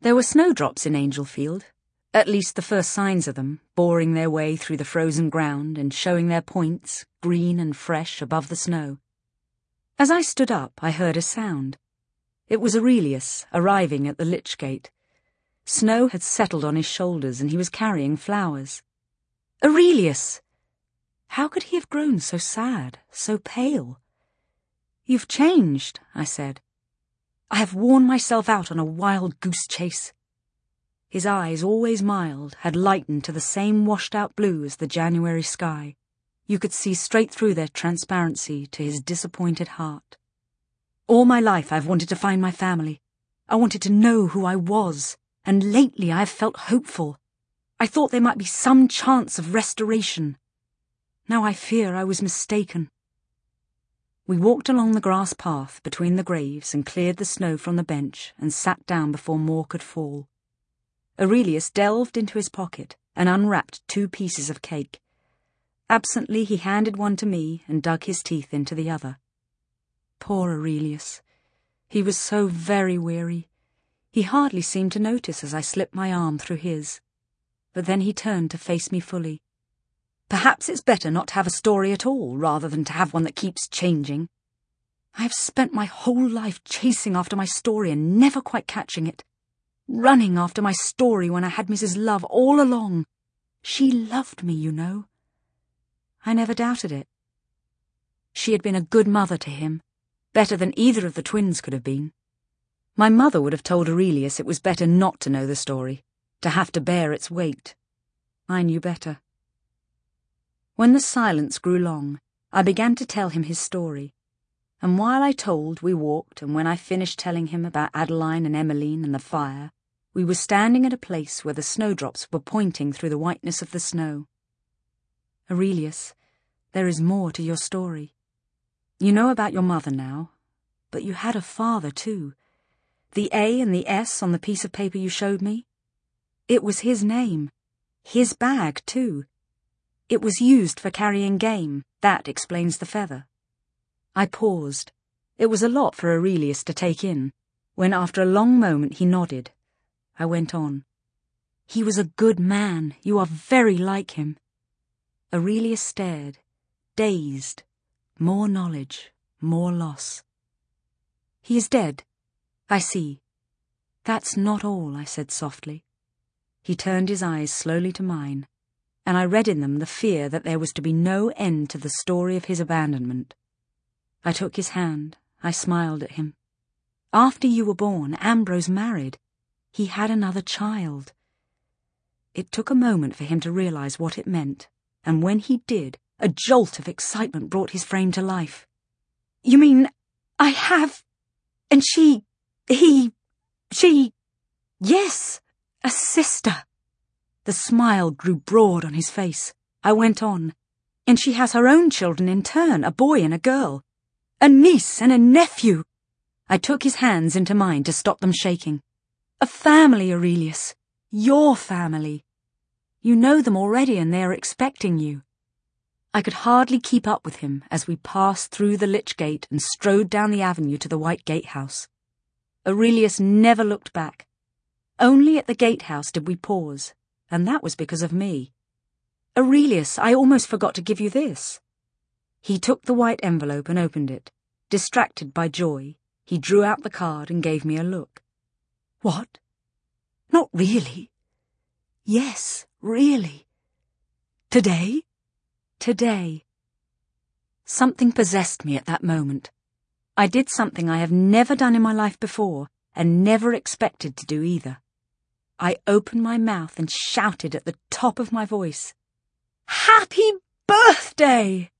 There were snowdrops in Angelfield, at least the first signs of them, boring their way through the frozen ground and showing their points, green and fresh, above the snow. As I stood up, I heard a sound. It was Aurelius, arriving at the Lich Gate. Snow had settled on his shoulders and he was carrying flowers. Aurelius! How could he have grown so sad, so pale? You've changed, I said. I have worn myself out on a wild goose chase. His eyes, always mild, had lightened to the same washed-out blue as the January sky. You could see straight through their transparency to his disappointed heart. All my life I've wanted to find my family. I wanted to know who I was, and lately I have felt hopeful. I thought there might be some chance of restoration. Now I fear I was mistaken. We walked along the grass path between the graves and cleared the snow from the bench and sat down before more could fall. Aurelius delved into his pocket and unwrapped 2 pieces of cake. Absently he handed one to me and dug his teeth into the other. Poor Aurelius. He was so very weary. He hardly seemed to notice as I slipped my arm through his. But then he turned to face me fully. Perhaps it's better not to have a story at all, rather than to have one that keeps changing. I have spent my whole life chasing after my story and never quite catching it. Running after my story when I had Mrs. Love all along. She loved me, you know. I never doubted it. She had been a good mother to him, better than either of the twins could have been. My mother would have told Aurelius it was better not to know the story, to have to bear its weight. I knew better. When the silence grew long, I began to tell him his story. And while I told, we walked, and when I finished telling him about Adeline and Emmeline and the fire, we were standing at a place where the snowdrops were pointing through the whiteness of the snow. Aurelius, there is more to your story. You know about your mother now, but you had a father too. The A and the S on the piece of paper you showed me? It was his name. His bag too. It was used for carrying game. That explains the feather. I paused. It was a lot for Aurelius to take in, when after a long moment he nodded. I went on. He was a good man. You are very like him. Aurelius stared, dazed. More knowledge, more loss. He is dead. I see. That's not all, I said softly. He turned his eyes slowly to mine, and I read in them the fear that there was to be no end to the story of his abandonment. I took his hand. I smiled at him. After you were born, Ambrose married. He had another child. It took a moment for him to realize what it meant, and when he did, a jolt of excitement brought his frame to life. You mean, I have... and she... Yes, a sister. The smile grew broad on his face. I went on. And she has her own children in turn, a boy and a girl. A niece and a nephew. I took his hands into mine to stop them shaking. A family, Aurelius. Your family. You know them already and they are expecting you. I could hardly keep up with him as we passed through the Lich Gate and strode down the avenue to the white gatehouse. Aurelius never looked back. Only at the gatehouse did we pause, and that was because of me. Aurelius, I almost forgot to give you this. He took the white envelope and opened it. Distracted by joy, he drew out the card and gave me a look. What? Not really? Yes, really. Today? Today. Something possessed me at that moment. I did something I have never done in my life before, and never expected to do either. I opened my mouth and shouted at the top of my voice, "Happy birthday!"